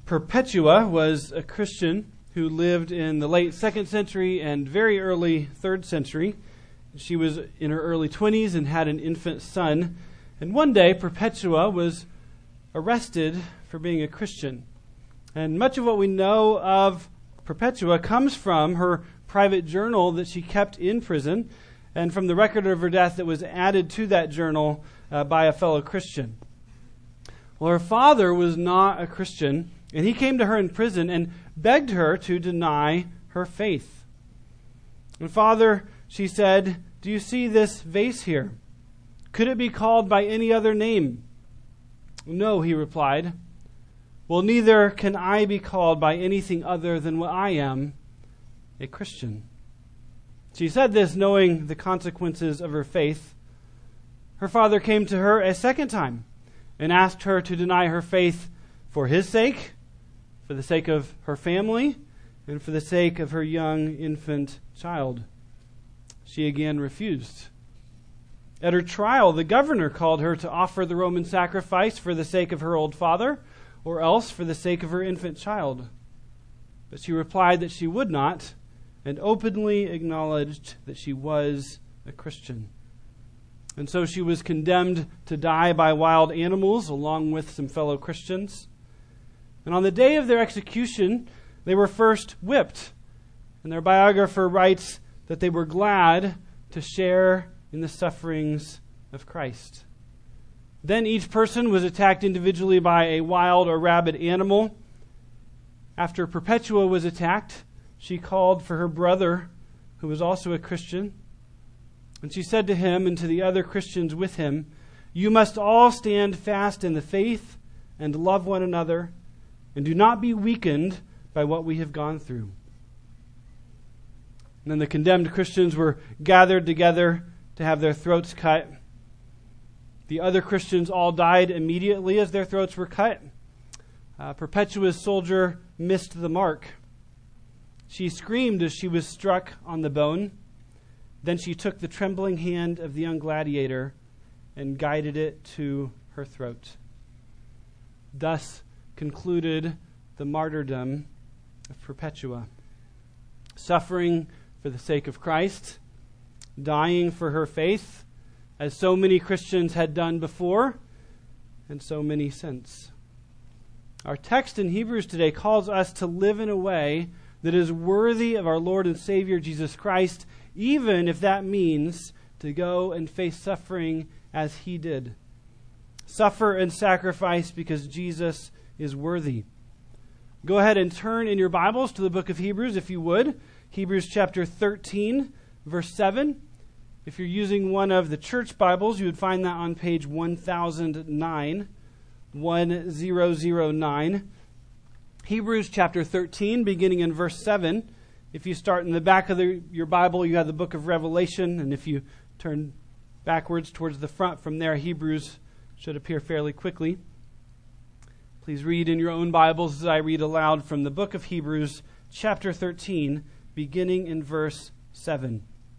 Perpetua was a Christian who lived in the late 2nd century and very early 3rd century. She was in her early 20s and had an infant son. And one day, Perpetua was arrested for being a Christian. And much of what we know of Perpetua comes from her private journal that she kept in prison and from the record of her death that was added to that journal by a fellow Christian. Well, her father was not a Christian, and he came to her in prison and begged her to deny her faith. And Father, she said, do you see this vase here? Could it be called by any other name? No, he replied. Well, neither can I be called by anything other than what I am, a Christian. She said this knowing the consequences of her faith. Her father came to her a second time and asked her to deny her faith for his sake, for the sake of her family, and for the sake of her young infant child. She again refused. At her trial, the governor called her to offer the Roman sacrifice for the sake of her old father, or else for the sake of her infant child. But she replied that she would not, and openly acknowledged that she was a Christian. And so she was condemned to die by wild animals along with some fellow Christians. And on the day of their execution, they were first whipped. And their biographer writes that they were glad to share in the sufferings of Christ. Then each person was attacked individually by a wild or rabid animal. After Perpetua was attacked, she called for her brother, who was also a Christian. And she said to him and to the other Christians with him, you must all stand fast in the faith and love one another, and do not be weakened by what we have gone through. And then the condemned Christians were gathered together to have their throats cut. The other Christians all died immediately as their throats were cut. Perpetua's soldier missed the mark. She screamed as she was struck on the bone. Then she took the trembling hand of the young gladiator and guided it to her throat. Thus concluded the martyrdom of Perpetua. Suffering for the sake of Christ, dying for her faith, as so many Christians had done before, and so many since. Our text in Hebrews today calls us to live in a way that is worthy of our Lord and Savior Jesus Christ, even if that means to go and face suffering as he did. Suffer and sacrifice because Jesus is worthy. Go ahead and turn in your Bibles to the book of Hebrews, if you would. Hebrews chapter 13, verse 7. If you're using one of the church Bibles, you would find that on page 1009. Hebrews chapter 13, beginning in verse 7. If you start in the back of your Bible, you have the book of Revelation, and if you turn backwards towards the front from there, Hebrews should appear fairly quickly. Please read in your own Bibles as I read aloud from the book of Hebrews, chapter 13, beginning in verse 7.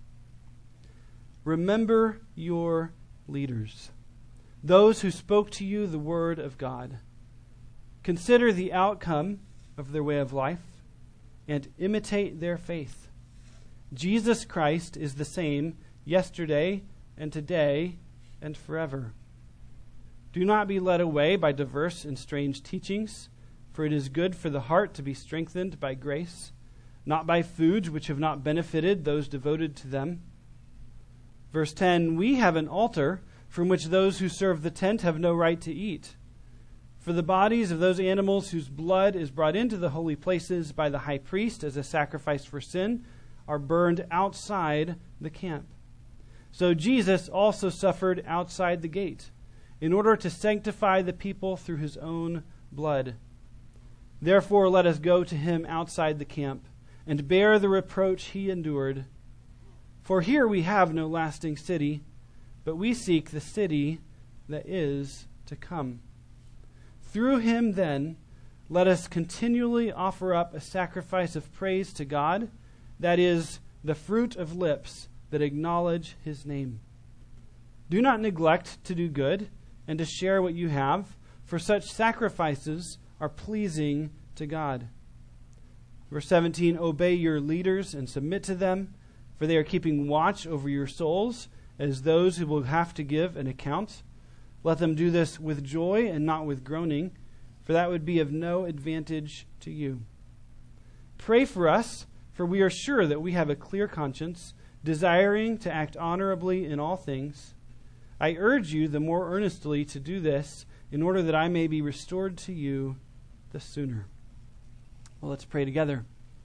Remember your leaders, those who spoke to you the word of God. Consider the outcome of their way of life and imitate their faith. Jesus Christ is the same yesterday and today and forever. Do not be led away by diverse and strange teachings, for it is good for the heart to be strengthened by grace, not by foods which have not benefited those devoted to them. Verse 10, we have an altar from which those who serve the tent have no right to eat. For the bodies of those animals whose blood is brought into the holy places by the high priest as a sacrifice for sin are burned outside the camp. So Jesus also suffered outside the gate in order to sanctify the people through his own blood. Therefore, let us go to him outside the camp and bear the reproach he endured. For here we have no lasting city, but we seek the city that is to come. Through him, then, let us continually offer up a sacrifice of praise to God, that is, the fruit of lips that acknowledge his name. Do not neglect to do good and to share what you have, for such sacrifices are pleasing to God. Verse 17, obey your leaders and submit to them, for they are keeping watch over your souls as those who will have to give an account. Let them do this with joy and not with groaning, for that would be of no advantage to you. Pray for us, for we are sure that we have a clear conscience, desiring to act honorably in all things. I urge you the more earnestly to do this, in order that I may be restored to you the sooner. Well, let's pray together.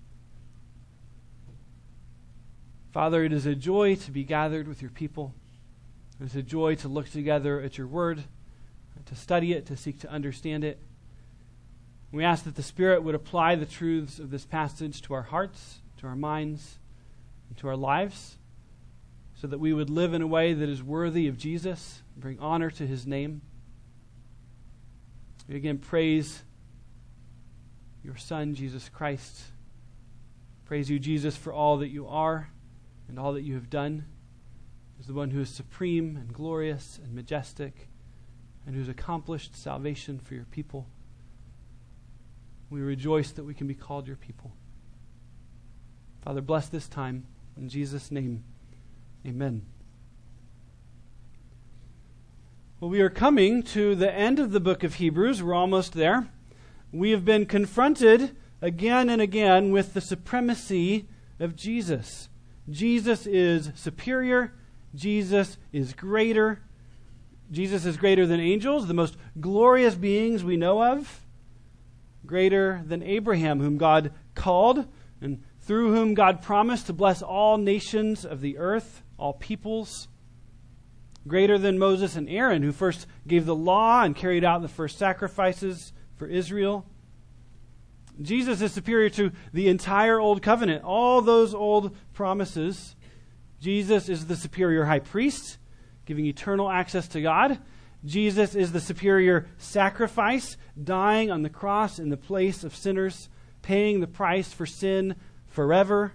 Father, it is a joy to be gathered with your people. It is a joy to look together at your word, to study it, to seek to understand it. We ask that the Spirit would apply the truths of this passage to our hearts, to our minds, and to our lives, so that we would live in a way that is worthy of Jesus, and bring honor to his name. We again praise your Son, Jesus Christ. Praise you, Jesus, for all that you are and all that you have done, as the one who is supreme and glorious and majestic, and who has accomplished salvation for your people. We rejoice that we can be called your people. Father, bless this time. In Jesus' name, amen. Well, we are coming to the end of the book of Hebrews. We're almost there. We have been confronted again and again with the supremacy of Jesus. Jesus is superior. Jesus is greater. Jesus is greater than angels, the most glorious beings we know of. Greater than Abraham, whom God called, and through whom God promised to bless all nations of the earth, all peoples. Greater than Moses and Aaron, who first gave the law and carried out the first sacrifices for Israel. Jesus is superior to the entire Old Covenant, all those old promises. Jesus is the superior high priest, giving eternal access to God. Jesus is the superior sacrifice, dying on the cross in the place of sinners, paying the price for sin forever.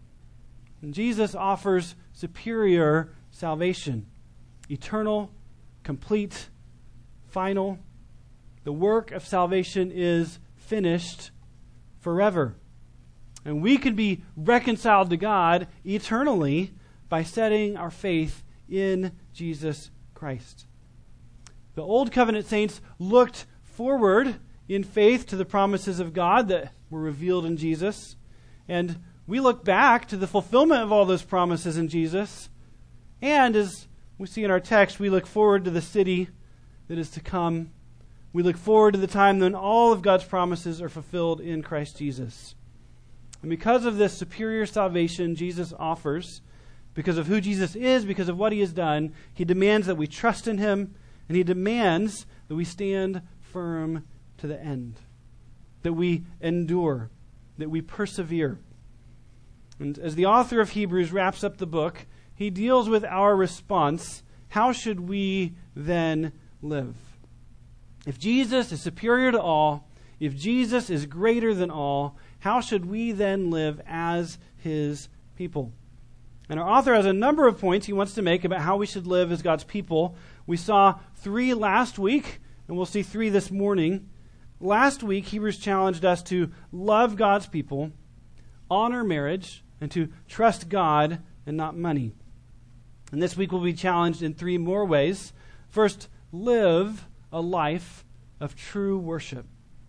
And Jesus offers superior salvation, eternal, complete, final. The work of salvation is finished forever. And we can be reconciled to God eternally by setting our faith in Jesus Christ. The Old Covenant saints looked forward in faith to the promises of God that were revealed in Jesus. And we look back to the fulfillment of all those promises in Jesus. And as we see in our text, we look forward to the city that is to come. We look forward to the time when all of God's promises are fulfilled in Christ Jesus. And because of this superior salvation Jesus offers, because of who Jesus is, because of what he has done, he demands that we trust in him, and he demands that we stand firm to the end, that we endure, that we persevere. And as the author of Hebrews wraps up the book, he deals with our response. How should we then live? If Jesus is superior to all, if Jesus is greater than all, how should we then live as his people? And our author has a number of points he wants to make about how we should live as God's people. We saw 3 last week, and we'll see 3 this morning. Last week, Hebrews challenged us to love God's people, honor marriage, and to trust God and not money. And this week we'll be challenged in 3 more ways. First, live a life of true worship.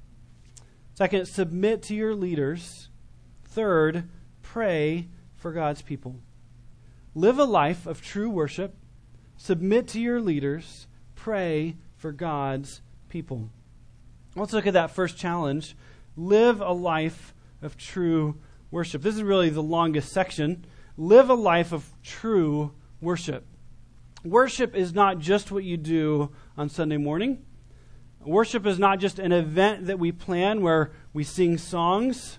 Second, submit to your leaders. Third, pray for God's people. Live a life of true worship. Submit to your leaders. Pray for God's people. Let's look at that first challenge. Live a life of true worship. This is really the longest section. Live a life of true worship. Worship is not just what you do on Sunday morning. Worship is not just an event that we plan where we sing songs.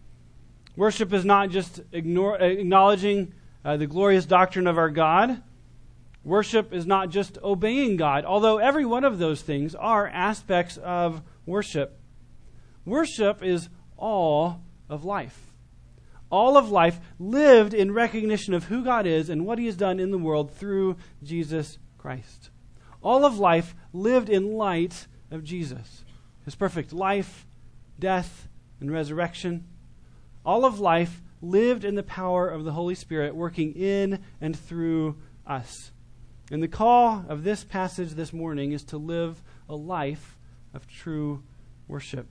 Worship is not just acknowledging the glorious doctrine of our God. Worship is not just obeying God, although every one of those things are aspects of worship. Worship is all of life. All of life lived in recognition of who God is and what he has done in the world through Jesus Christ. All of life lived in light of Jesus, his perfect life, death, and resurrection. All of life lived in the power of the Holy Spirit working in and through us. And the call of this passage this morning is to live a life of true worship.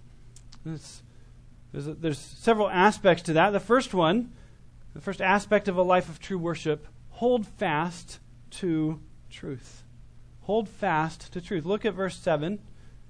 There's several aspects to that. The first aspect of a life of true worship, hold fast to truth. Hold fast to truth. Look at verse 7.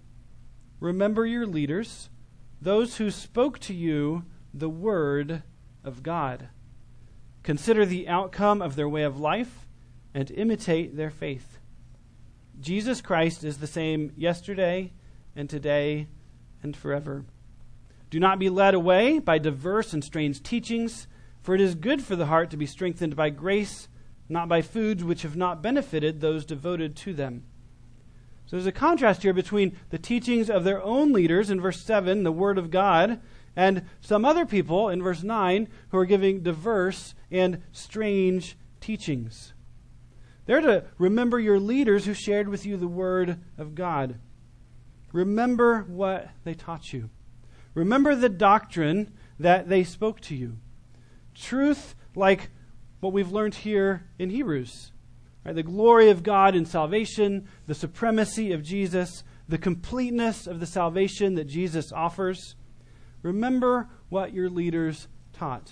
Remember your leaders, those who spoke to you the word of God. Consider the outcome of their way of life and imitate their faith. Jesus Christ is the same yesterday and today and forever. Do not be led away by diverse and strange teachings, for it is good for the heart to be strengthened by grace, not by foods which have not benefited those devoted to them. So there's a contrast here between the teachings of their own leaders in verse 7, the Word of God, and some other people in verse 9 who are giving diverse and strange teachings. They're to remember your leaders who shared with you the Word of God. Remember what they taught you. Remember the doctrine that they spoke to you. Truth like what we've learned here in Hebrews. Right? The glory of God in salvation, the supremacy of Jesus, the completeness of the salvation that Jesus offers. Remember what your leaders taught.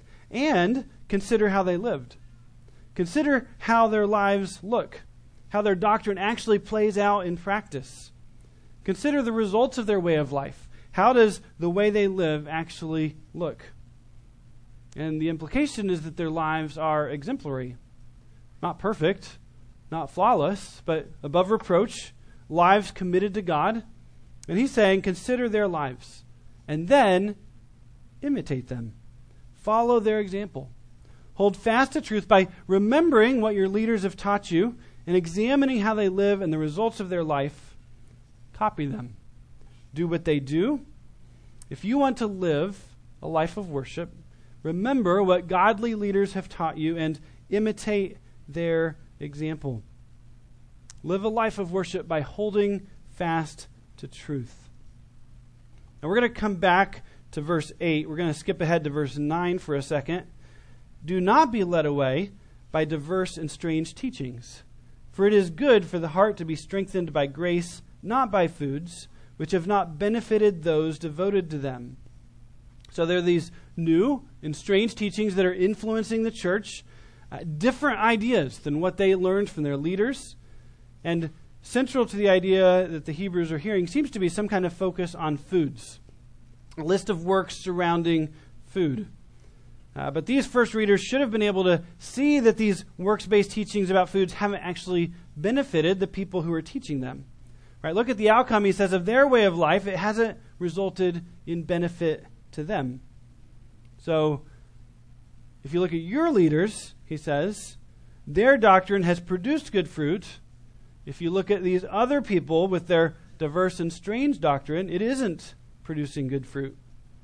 And consider how they lived. Consider how their lives look, how their doctrine actually plays out in practice. Consider the results of their way of life. How does the way they live actually look? And the implication is that their lives are exemplary. Not perfect, not flawless, but above reproach, lives committed to God. And he's saying, consider their lives, and then imitate them. Follow their example. Hold fast to truth by remembering what your leaders have taught you and examining how they live and the results of their life. Copy them. Do what they do. If you want to live a life of worship, remember what godly leaders have taught you and imitate their example. Live a life of worship by holding fast to truth. Now we're going to come back to verse 8. We're going to skip ahead to verse 9 for a second. Do not be led away by diverse and strange teachings, for it is good for the heart to be strengthened by grace, not by foods, which have not benefited those devoted to them. So there are these new and strange teachings that are influencing the church, different ideas than what they learned from their leaders. And central to the idea that the Hebrews are hearing seems to be some kind of focus on foods, a list of works surrounding food. But these first readers should have been able to see that these works-based teachings about foods haven't actually benefited the people who are teaching them. Right? Look at the outcome, he says, of their way of life. It hasn't resulted in benefit to them. So, if you look at your leaders, he says, their doctrine has produced good fruit. If you look at these other people with their diverse and strange doctrine, it isn't producing good fruit.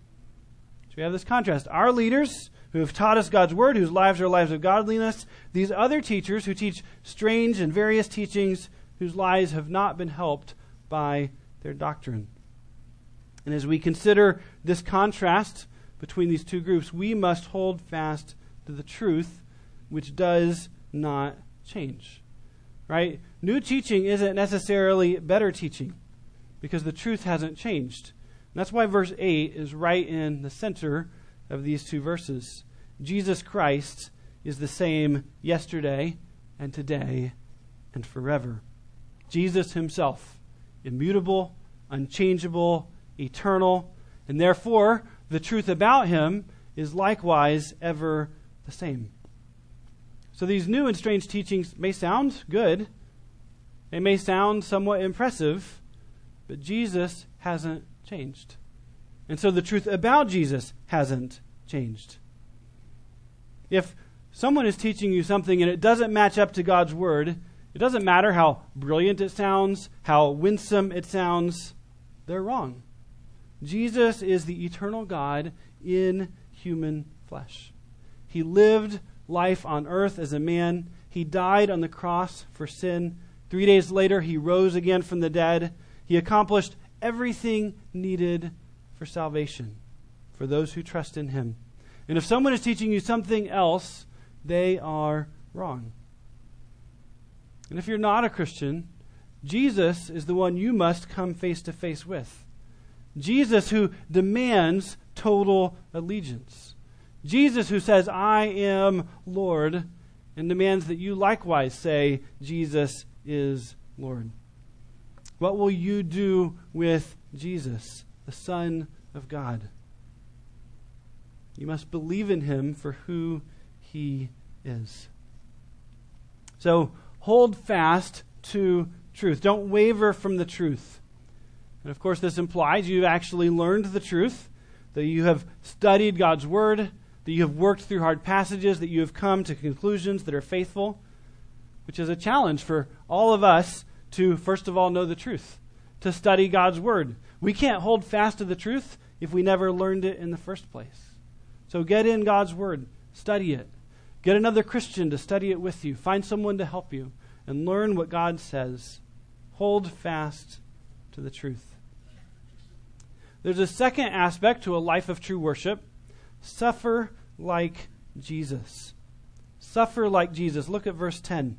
So we have this contrast. Our leaders who have taught us God's word, whose lives are lives of godliness, these other teachers who teach strange and various teachings whose lives have not been helped by their doctrine. And as we consider this contrast between these two groups, we must hold fast to the truth, which does not change. Right? New teaching isn't necessarily better teaching, because the truth hasn't changed. And that's why verse 8 is right in the center of these two verses. Jesus Christ is the same yesterday and today and forever. Jesus himself, immutable, unchangeable, eternal, and therefore the truth about him is likewise ever the same. So these new and strange teachings may sound good. They may sound somewhat impressive, but Jesus hasn't changed. And so the truth about Jesus hasn't changed. If someone is teaching you something and it doesn't match up to God's word, it doesn't matter how brilliant it sounds, how winsome it sounds, they're wrong. Jesus is the eternal God in human flesh. He lived life on earth as a man. He died on the cross for sin. 3 days later, he rose again from the dead. He accomplished everything needed for salvation, for those who trust in him. And if someone is teaching you something else, they are wrong. And if you're not a Christian, Jesus is the one you must come face to face with. Jesus who demands total allegiance. Jesus who says, I am Lord, and demands that you likewise say, Jesus is Lord. What will you do with Jesus, the Son of God? You must believe in him for who he is. So hold fast to truth. Don't waver from the truth. And of course, this implies you've actually learned the truth, that you have studied God's word, that you have worked through hard passages, that you have come to conclusions that are faithful, which is a challenge for all of us to, first of all, know the truth, to study God's word. We can't hold fast to the truth if we never learned it in the first place. So get in God's word, study it. Get another Christian to study it with you. Find someone to help you and learn what God says. Hold fast to the truth. There's a second aspect to a life of true worship. Suffer like Jesus. Suffer like Jesus. Look at verse 10.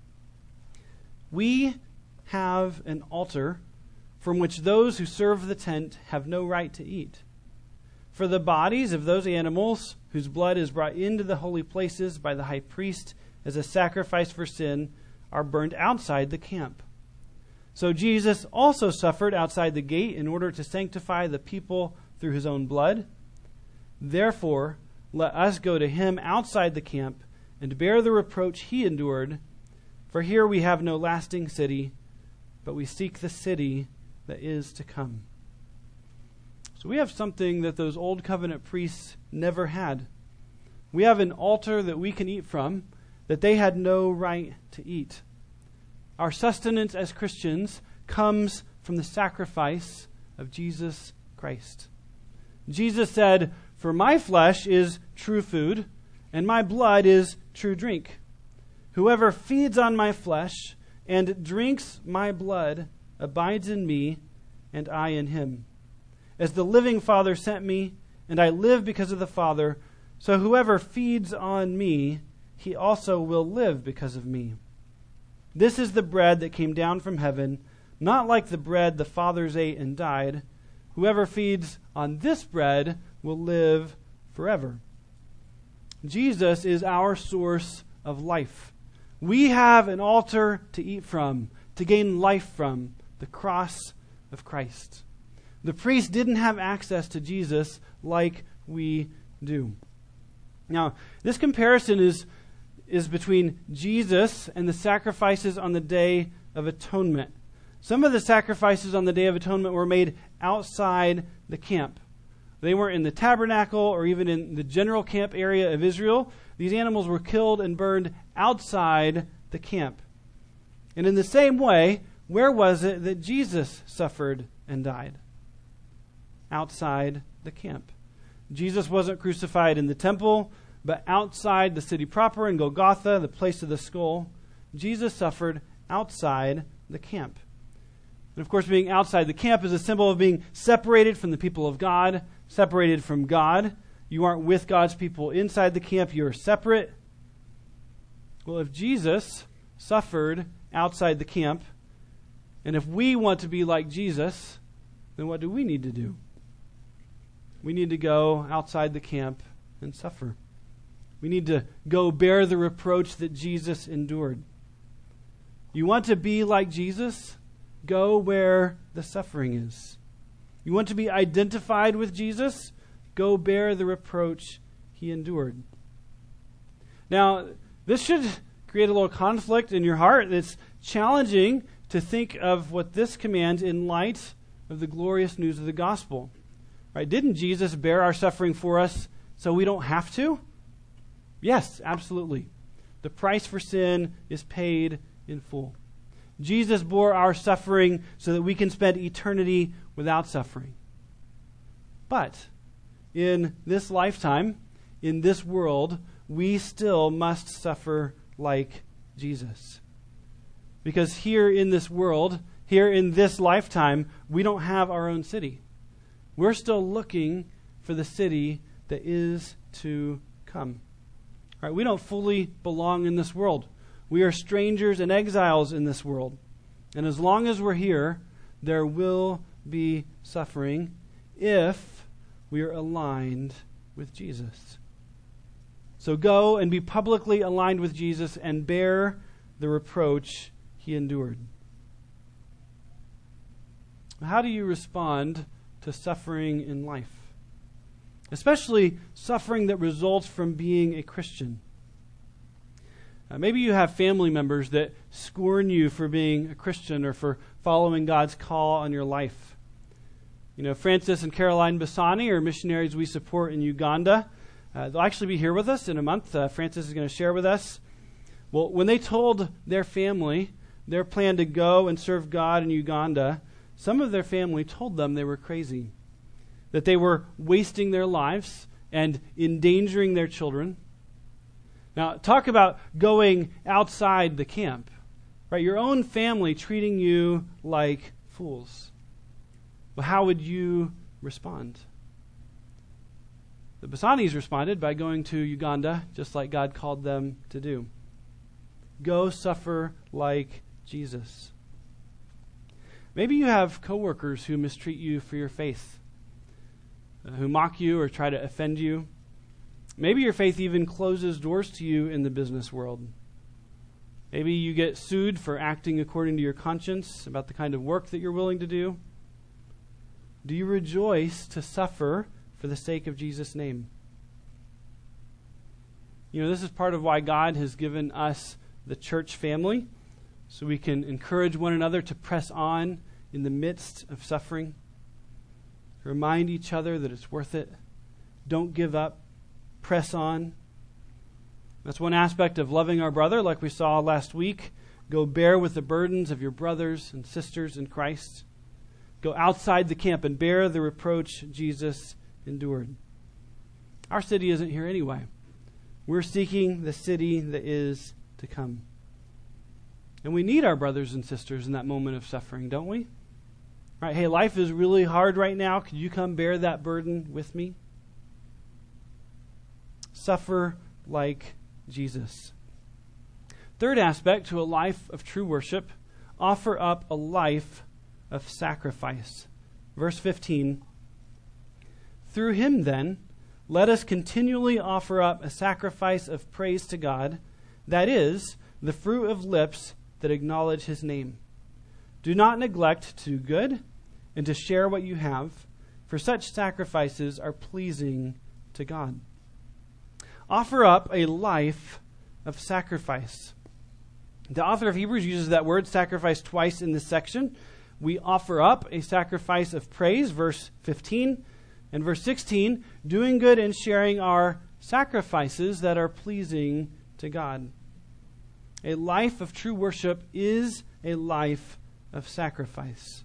We have an altar from which those who serve the tent have no right to eat. For the bodies of those animals whose blood is brought into the holy places by the high priest as a sacrifice for sin are burned outside the camp. So Jesus also suffered outside the gate in order to sanctify the people through his own blood. Therefore, let us go to him outside the camp and bear the reproach he endured. For here we have no lasting city, but we seek the city that is to come. So we have something that those old covenant priests never had. We have an altar that we can eat from that they had no right to eat. Our sustenance as Christians comes from the sacrifice of Jesus Christ. Jesus said, "For my flesh is true food, and my blood is true drink. Whoever feeds on my flesh and drinks my blood abides in me, and I in him. As the living Father sent me, and I live because of the Father, so whoever feeds on me, he also will live because of me. This is the bread that came down from heaven, not like the bread the fathers ate and died. Whoever feeds on this bread will live forever." Jesus is our source of life. We have an altar to eat from, to gain life from, the cross of Christ. The priest didn't have access to Jesus like we do. Now, this comparison is between Jesus and the sacrifices on the Day of Atonement. Some of the sacrifices on the Day of Atonement were made outside the camp. They weren't in the tabernacle or even in the general camp area of Israel. These animals were killed and burned outside the camp. And in the same way, where was it that Jesus suffered and died? Outside the camp. Jesus wasn't crucified in the temple, but outside the city proper in Golgotha, the place of the skull. Jesus suffered outside the camp. And of course, being outside the camp is a symbol of being separated from the people of God, separated from God. You aren't with God's people inside the camp, you're separate. Well, if Jesus suffered outside the camp, and if we want to be like Jesus, then what do we need to do? We need to go outside the camp and suffer. We need to go bear the reproach that Jesus endured. You want to be like Jesus? Go where the suffering is. You want to be identified with Jesus? Go bear the reproach he endured. Now, this should create a little conflict in your heart. It's challenging to think of what this commands in light of the glorious news of the gospel. Right? Didn't Jesus bear our suffering for us so we don't have to? Yes, absolutely. The price for sin is paid in full. Jesus bore our suffering so that we can spend eternity without suffering. But in this lifetime, in this world, we still must suffer like Jesus. Because here in this world, here in this lifetime, we don't have our own city. We're still looking for the city that is to come. Right? We don't fully belong in this world. We are strangers and exiles in this world. And as long as we're here, there will be suffering if we are aligned with Jesus. So go and be publicly aligned with Jesus and bear the reproach he endured. How do you respond to suffering in life? Especially suffering that results from being a Christian. Maybe you have family members that scorn you for being a Christian or for following God's call on your life. Francis and Caroline Bassani are missionaries we support in Uganda. They'll actually be here with us in a month. Francis is going to share with us. Well, when they told their family their plan to go and serve God in Uganda, some of their family told them they were crazy, that they were wasting their lives and endangering their children. Now, talk about going outside the camp, right? Your own family treating you like fools. Well, how would you respond? The Bassanis responded by going to Uganda, just like God called them to do. Go suffer like Jesus. Maybe you have coworkers who mistreat you for your faith, who mock you or try to offend you. Maybe your faith even closes doors to you in the business world. Maybe you get sued for acting according to your conscience about the kind of work that you're willing to do. Do you rejoice to suffer for the sake of Jesus' name? This is part of why God has given us the church family, so we can encourage one another to press on in the midst of suffering. Remind each other that it's worth it. Don't give up. Press on. That's one aspect of loving our brother, like we saw last week. Go bear with the burdens of your brothers and sisters in Christ. Go outside the camp and bear the reproach Jesus endured. Our city isn't here anyway. We're seeking the city that is to come. And we need our brothers and sisters in that moment of suffering, don't we? Right? Hey, life is really hard right now. Could you come bear that burden with me? Suffer like Jesus. Third aspect to a life of true worship, offer up a life of sacrifice. Verse 15. Through him then, let us continually offer up a sacrifice of praise to God, that is, the fruit of lips that acknowledge his name. Do not neglect to do good and to share what you have, for such sacrifices are pleasing to God. Offer up a life of sacrifice. The author of Hebrews uses that word sacrifice twice in this section. We offer up a sacrifice of praise, verse 15, and verse 16, doing good and sharing our sacrifices that are pleasing to God. A life of true worship is a life of sacrifice.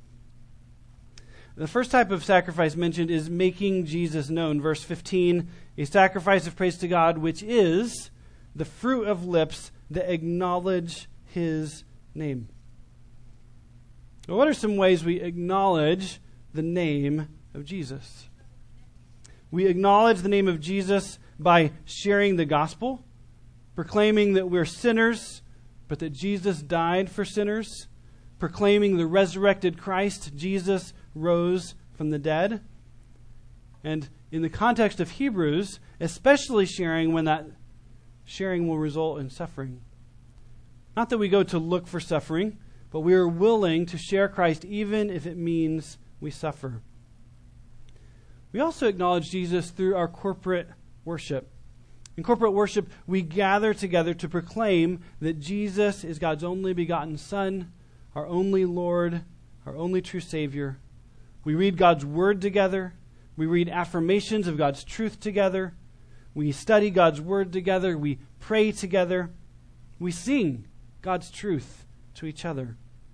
The first type of sacrifice mentioned is making Jesus known. Verse 15, a sacrifice of praise to God, which is the fruit of lips that acknowledge his name. Well, what are some ways we acknowledge the name of Jesus? We acknowledge the name of Jesus by sharing the gospel, proclaiming that we're sinners, but that Jesus died for sinners, proclaiming the resurrected Christ, Jesus rose from the dead. And in the context of Hebrews, especially sharing when that sharing will result in suffering. Not that we go to look for suffering, but we are willing to share Christ even if it means we suffer. We also acknowledge Jesus through our corporate worship. In corporate worship, we gather together to proclaim that Jesus is God's only begotten Son, our only Lord, our only true Savior. We read God's Word together. We read affirmations of God's truth together. We study God's Word together. We pray together. We sing God's truth to each other.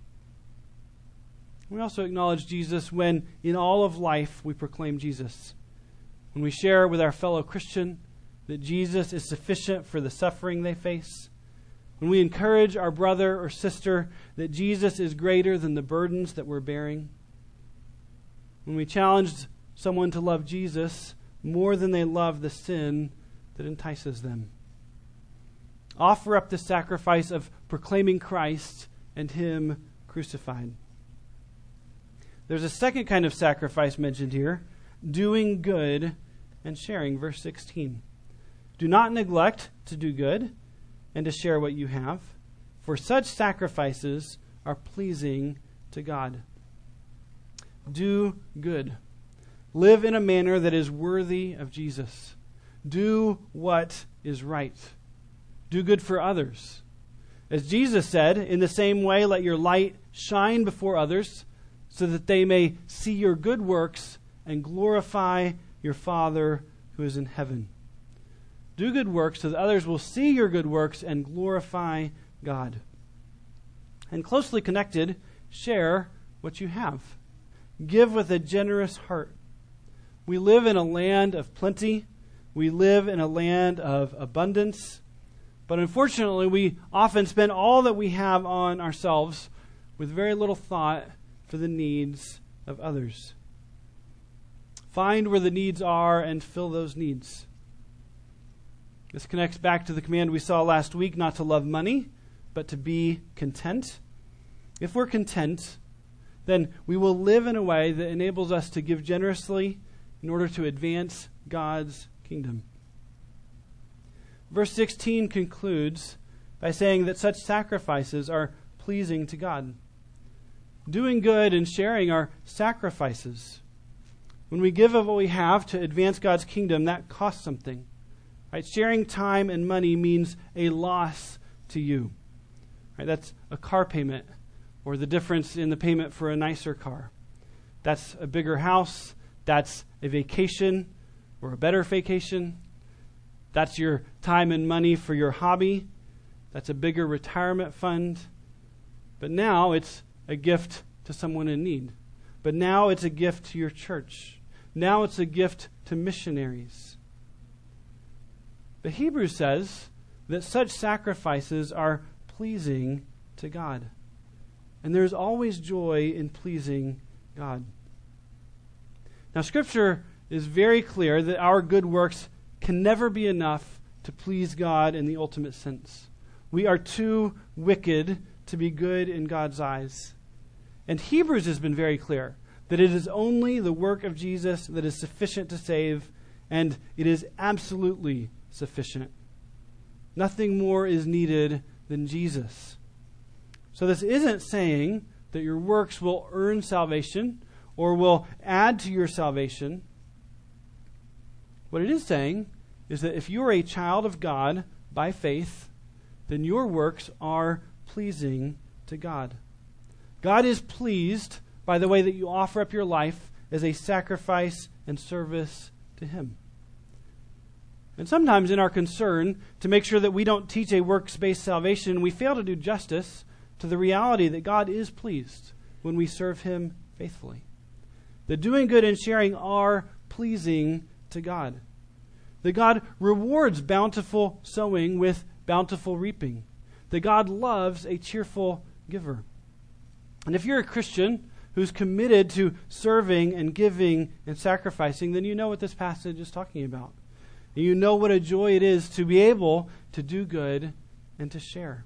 We also acknowledge Jesus when, in all of life, we proclaim Jesus. When we share with our fellow Christian that Jesus is sufficient for the suffering they face. when we encourage our brother or sister that Jesus is greater than the burdens that we're bearing, when we challenge someone to love Jesus more than they love the sin that entices them. Offer up the sacrifice of proclaiming Christ and Him crucified. There's a second kind of sacrifice mentioned here, doing good and sharing. Verse 16. Do not neglect to do good and to share what you have, for such sacrifices are pleasing to God. Do good. Live in a manner that is worthy of Jesus. Do what is right. Do good for others. As Jesus said, in the same way, let your light shine before others, so that they may see your good works and glorify your Father who is in heaven. Do good works so that others will see your good works and glorify God. And closely connected, share what you have. Give with a generous heart. We live in a land of plenty. We live in a land of abundance. But unfortunately, we often spend all that we have on ourselves with very little thought for the needs of others. Find where the needs are and fill those needs. This connects back to the command we saw last week, not to love money, but to be content. If we're content, then we will live in a way that enables us to give generously in order to advance God's kingdom. Verse 16 concludes by saying that such sacrifices are pleasing to God. Doing good and sharing are sacrifices. When we give of what we have to advance God's kingdom, that costs something. Right? Sharing time and money means a loss to you. Right? That's a car payment, or the difference in the payment for a nicer car. That's a bigger house. That's a vacation or a better vacation. That's your time and money for your hobby. That's a bigger retirement fund. But now it's a gift to someone in need. But now it's a gift to your church. Now it's a gift to missionaries. But Hebrews says that such sacrifices are pleasing to God. And there's always joy in pleasing God. Now, Scripture is very clear that our good works can never be enough to please God in the ultimate sense. We are too wicked to be good in God's eyes. And Hebrews has been very clear that it is only the work of Jesus that is sufficient to save, and it is absolutely sufficient. Nothing more is needed than Jesus. So this isn't saying that your works will earn salvation or will add to your salvation. What it is saying is that if you are a child of God by faith, then your works are pleasing to God. God is pleased by the way that you offer up your life as a sacrifice and service to Him. And sometimes in our concern to make sure that we don't teach a works-based salvation, we fail to do justice to the reality that God is pleased when we serve Him faithfully. That doing good and sharing are pleasing to God. That God rewards bountiful sowing with bountiful reaping. That God loves a cheerful giver. And if you're a Christian who's committed to serving and giving and sacrificing, then you know what this passage is talking about. And you know what a joy it is to be able to do good and to share.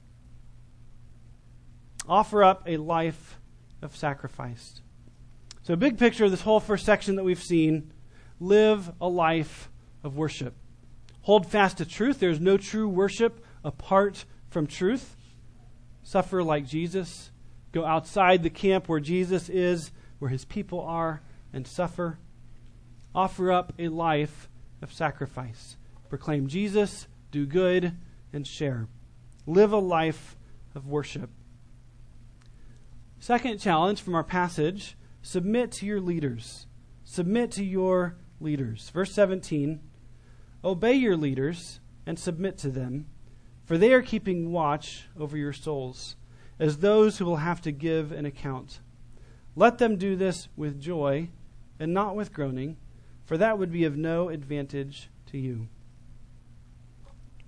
Offer up a life of sacrifice. So a big picture of this whole first section that we've seen, live a life of worship. Hold fast to truth. There's no true worship apart from truth. Suffer like Jesus. Go outside the camp where Jesus is, where His people are, and suffer. Offer up a life of sacrifice. Proclaim Jesus, do good, and share. Live a life of worship. Second challenge from our passage, submit to your leaders. Submit to your leaders. Verse 17, obey your leaders and submit to them, for they are keeping watch over your souls, as those who will have to give an account. Let them do this with joy and not with groaning, for that would be of no advantage to you.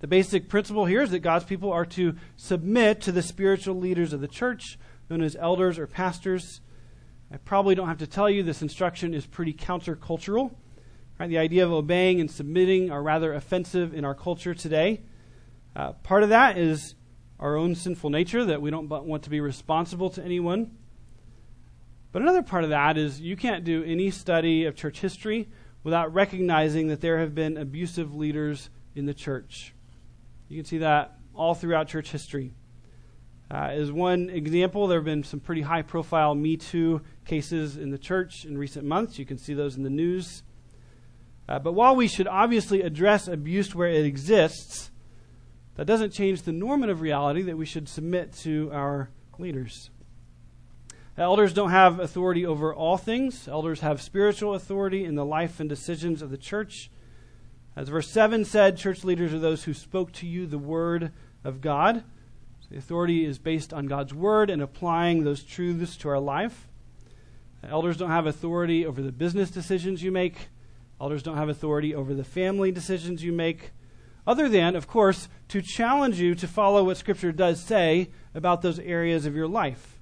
The basic principle here is that God's people are to submit to the spiritual leaders of the church, known as elders or pastors. I probably don't have to tell you this instruction is pretty countercultural. Right? The idea of obeying and submitting are rather offensive in our culture today. Part of that is our own sinful nature, that we don't want to be responsible to anyone. But another part of that is you can't do any study of church history without recognizing that there have been abusive leaders in the church. You can see that all throughout church history. As one example, there have been some pretty high-profile Me Too cases in the church in recent months. You can see those in the news. But while we should obviously address abuse where it exists, that doesn't change the normative reality that we should submit to our leaders. Elders don't have authority over all things. Elders have spiritual authority in the life and decisions of the church. As verse 7 said, church leaders are those who spoke to you the word of God. So the authority is based on God's word and applying those truths to our life. Elders don't have authority over the business decisions you make. Elders don't have authority over the family decisions you make, other than, of course, to challenge you to follow what Scripture does say about those areas of your life.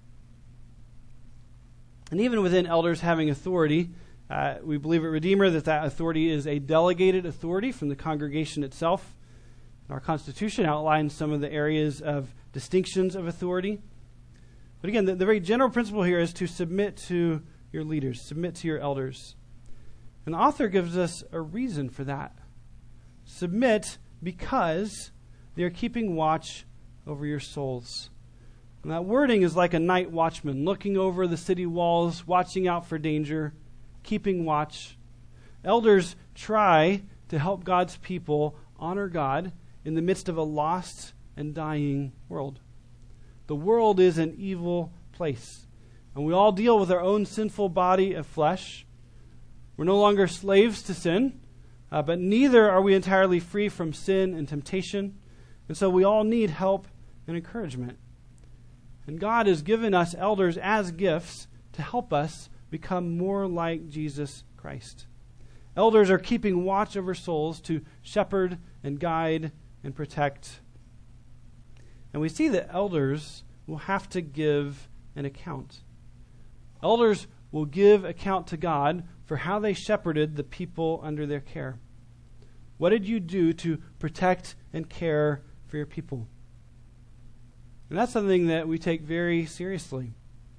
And even within elders having authority, we believe at Redeemer that authority is a delegated authority from the congregation itself. Our Constitution outlines some of the areas of distinctions of authority. But again, the very general principle here is to submit to your leaders, submit to your elders. And the author gives us a reason for that. Submit because they are keeping watch over your souls. And that wording is like a night watchman looking over the city walls, watching out for danger, keeping watch. Elders try to help God's people honor God in the midst of a lost and dying world. The world is an evil place, and we all deal with our own sinful body of flesh. We're no longer slaves to sin, but neither are we entirely free from sin and temptation, and so we all need help and encouragement. And God has given us elders as gifts to help us become more like Jesus Christ. Elders are keeping watch over souls to shepherd and guide and protect. And we see that elders will have to give an account. Elders will give account to God for how they shepherded the people under their care. What did you do to protect and care for your people? And that's something that we take very seriously.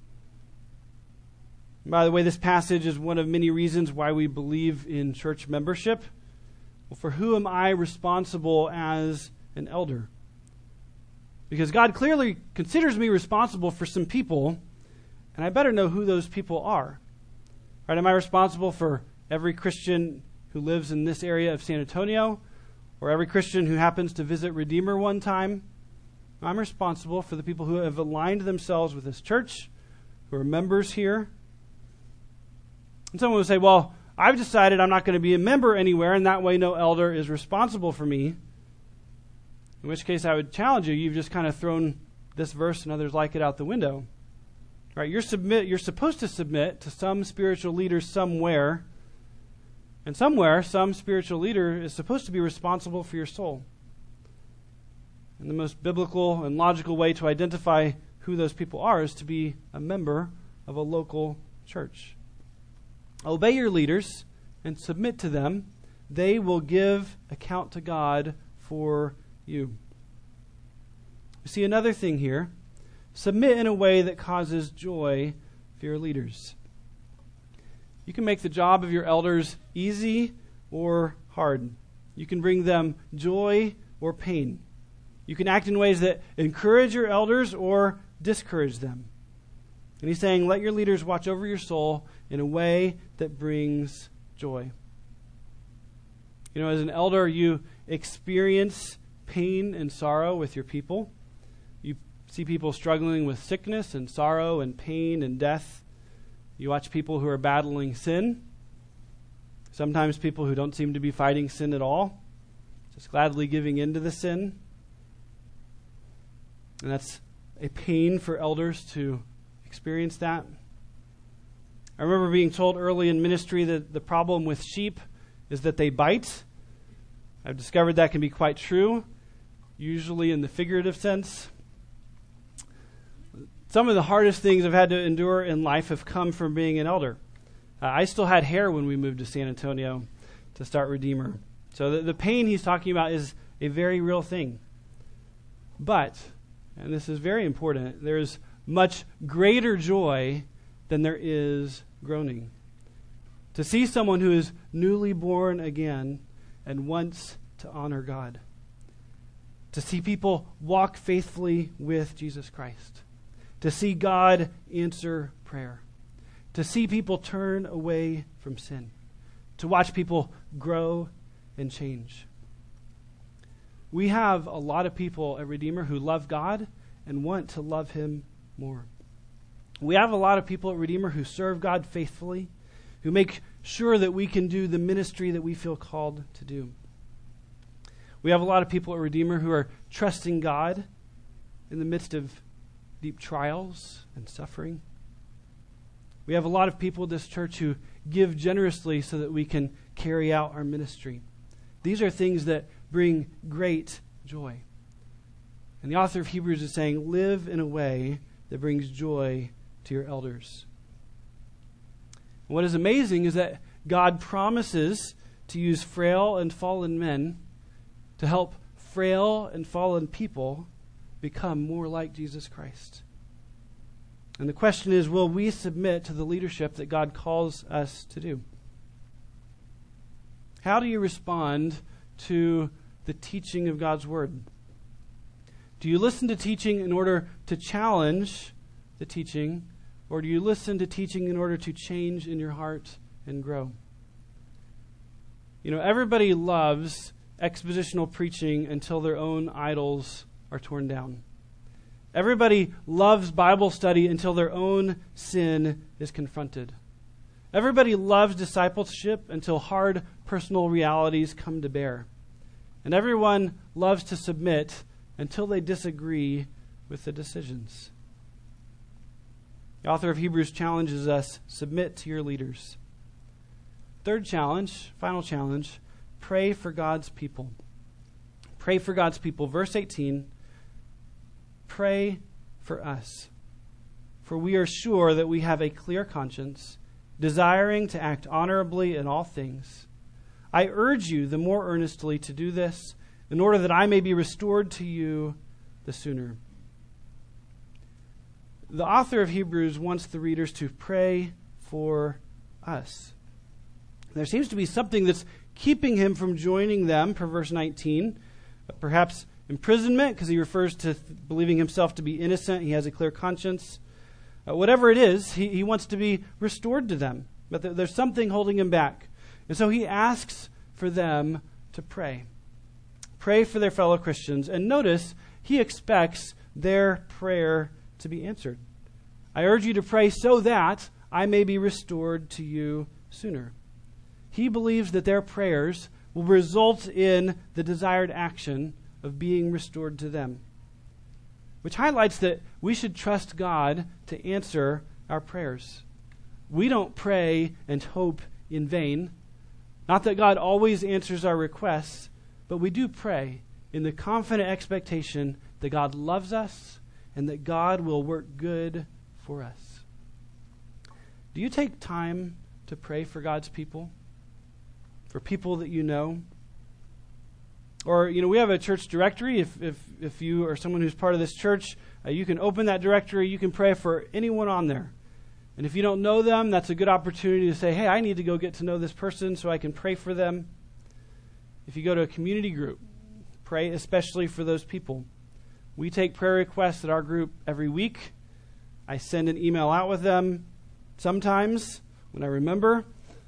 And by the way, this passage is one of many reasons why we believe in church membership. Well, for who am I responsible as an elder? Because God clearly considers me responsible for some people, and I better know who those people are. Right? Am I responsible for every Christian who lives in this area of San Antonio, or every Christian who happens to visit Redeemer one time? I'm responsible for the people who have aligned themselves with this church, who are members here. And someone would say, well, I've decided I'm not going to be a member anywhere, and that way no elder is responsible for me. In which case I would challenge you, you've just kind of thrown this verse and others like it out the window. Right? You're supposed to submit to some spiritual leader somewhere, and somewhere some spiritual leader is supposed to be responsible for your soul. And the most biblical and logical way to identify who those people are is to be a member of a local church. Obey your leaders and submit to them. They will give account to God for you. We see another thing here. Submit in a way that causes joy for your leaders. You can make the job of your elders easy or hard. You can bring them joy or pain. You can act in ways that encourage your elders or discourage them. And he's saying, let your leaders watch over your soul in a way that brings joy. You know, as an elder, you experience pain and sorrow with your people. You see people struggling with sickness and sorrow and pain and death. You watch people who are battling sin. Sometimes people who don't seem to be fighting sin at all, just gladly giving in to the sin. And that's a pain for elders to experience that. I remember being told early in ministry that the problem with sheep is that they bite. I've discovered that can be quite true. usually in the figurative sense. Some of the hardest things I've had to endure in life have come from being an elder. I still had hair when we moved to San Antonio to start Redeemer. So the pain he's talking about is a very real thing. But, and this is very important, there's much greater joy than there is groaning. To see someone who is newly born again and wants to honor God. To see people walk faithfully with Jesus Christ. To see God answer prayer. To see people turn away from sin. To watch people grow and change. We have a lot of people at Redeemer who love God and want to love Him more. We have a lot of people at Redeemer who serve God faithfully, who make sure that we can do the ministry that we feel called to do. We have a lot of people at Redeemer who are trusting God in the midst of deep trials and suffering. We have a lot of people at this church who give generously so that we can carry out our ministry. These are things that bring great joy. And the author of Hebrews is saying, live in a way that brings joy to your elders. And what is amazing is that God promises to use frail and fallen men to help frail and fallen people become more like Jesus Christ. And the question is, will we submit to the leadership that God calls us to do? How do you respond to the teaching of God's Word? Do you listen to teaching in order to challenge the teaching, or do you listen to teaching in order to change in your heart and grow? You know, everybody loves expositional preaching until their own idols are torn down. Everybody loves Bible study until their own sin is confronted. Everybody loves discipleship until hard personal realities come to bear. And everyone loves to submit until they disagree with the decisions. The author of Hebrews challenges us, submit to your leaders. Third challenge, final challenge, pray for God's people. Pray for God's people. Verse 18, pray for us. For we are sure that we have a clear conscience, desiring to act honorably in all things. I urge you the more earnestly to do this, in order that I may be restored to you the sooner. The author of Hebrews wants the readers to pray for us. There seems to be something that's keeping him from joining them, per verse 19. Perhaps imprisonment, because he refers to believing himself to be innocent. He has a clear conscience. Whatever it is, he wants to be restored to them. But there's something holding him back. And so he asks for them to pray. Pray for their fellow Christians. And notice, he expects their prayer to be answered. I urge you to pray so that I may be restored to you sooner. He believes that their prayers will result in the desired action of being restored to them, which highlights that we should trust God to answer our prayers. We don't pray and hope in vain. Not that God always answers our requests, but we do pray in the confident expectation that God loves us and that God will work good for us. Do you take time to pray for God's people? For people that you know? Or, we have a church directory. If you are someone who's part of this church, you can open that directory. You can pray for anyone on there. And if you don't know them, that's a good opportunity to say, hey, I need to go get to know this person so I can pray for them. If you go to a community group, pray especially for those people. We take prayer requests at our group every week. I send an email out with them sometimes when I remember.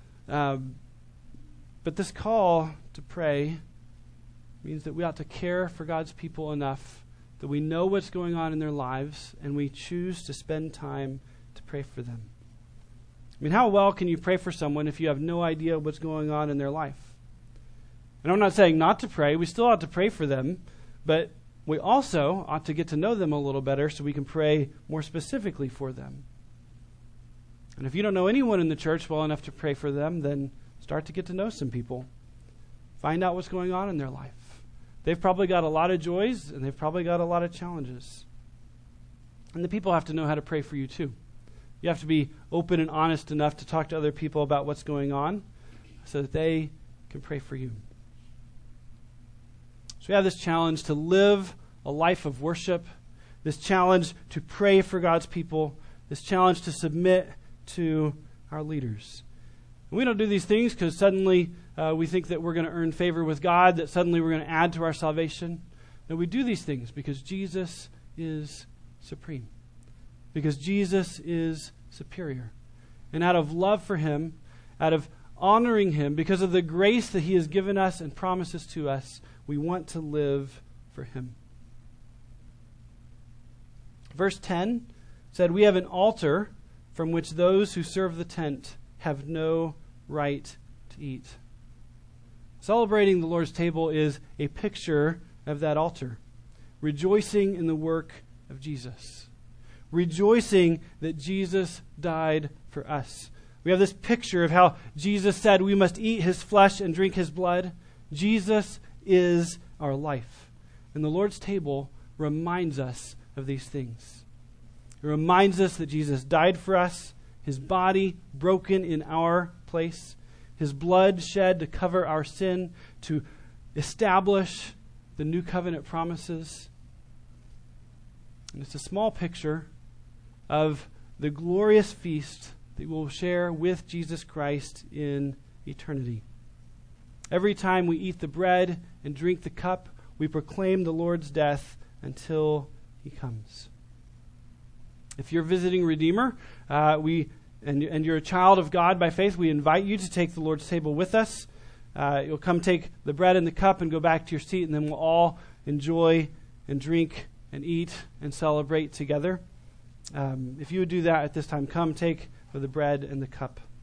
But this call to pray means that we ought to care for God's people enough that we know what's going on in their lives and we choose to spend time to pray for them. I mean, how well can you pray for someone if you have no idea what's going on in their life? And I'm not saying not to pray. We still ought to pray for them, but we also ought to get to know them a little better so we can pray more specifically for them. And if you don't know anyone in the church well enough to pray for them, then start to get to know some people. Find out what's going on in their life. They've probably got a lot of joys, and they've probably got a lot of challenges. And the people have to know how to pray for you too. You have to be open and honest enough to talk to other people about what's going on so that they can pray for you. So we have this challenge to live a life of worship, this challenge to pray for God's people, this challenge to submit to our leaders. And we don't do these things because suddenly we think that we're going to earn favor with God, that suddenly we're going to add to our salvation. No, we do these things because Jesus is supreme, because Jesus is superior. And out of love for him, out of honoring him, because of the grace that he has given us and promises to us, we want to live for him. Verse 10 said, "We have an altar from which those who serve the tent have no right to eat." Celebrating the Lord's table is a picture of that altar, rejoicing in the work of Jesus, rejoicing that Jesus died for us. We have this picture of how Jesus said we must eat his flesh and drink his blood. Jesus is our life. And the Lord's table reminds us of these things. It reminds us that Jesus died for us, his body broken in our place, his blood shed to cover our sin, to establish the new covenant promises. And it's a small picture of the glorious feast that we'll share with Jesus Christ in eternity. Every time we eat the bread and drink the cup, we proclaim the Lord's death until he comes. If you're visiting Redeemer, and you're a child of God by faith, we invite you to take the Lord's table with us. You'll come take the bread and the cup and go back to your seat, and then we'll all enjoy and drink and eat and celebrate together. If you would do that at this time, come take the bread and the cup.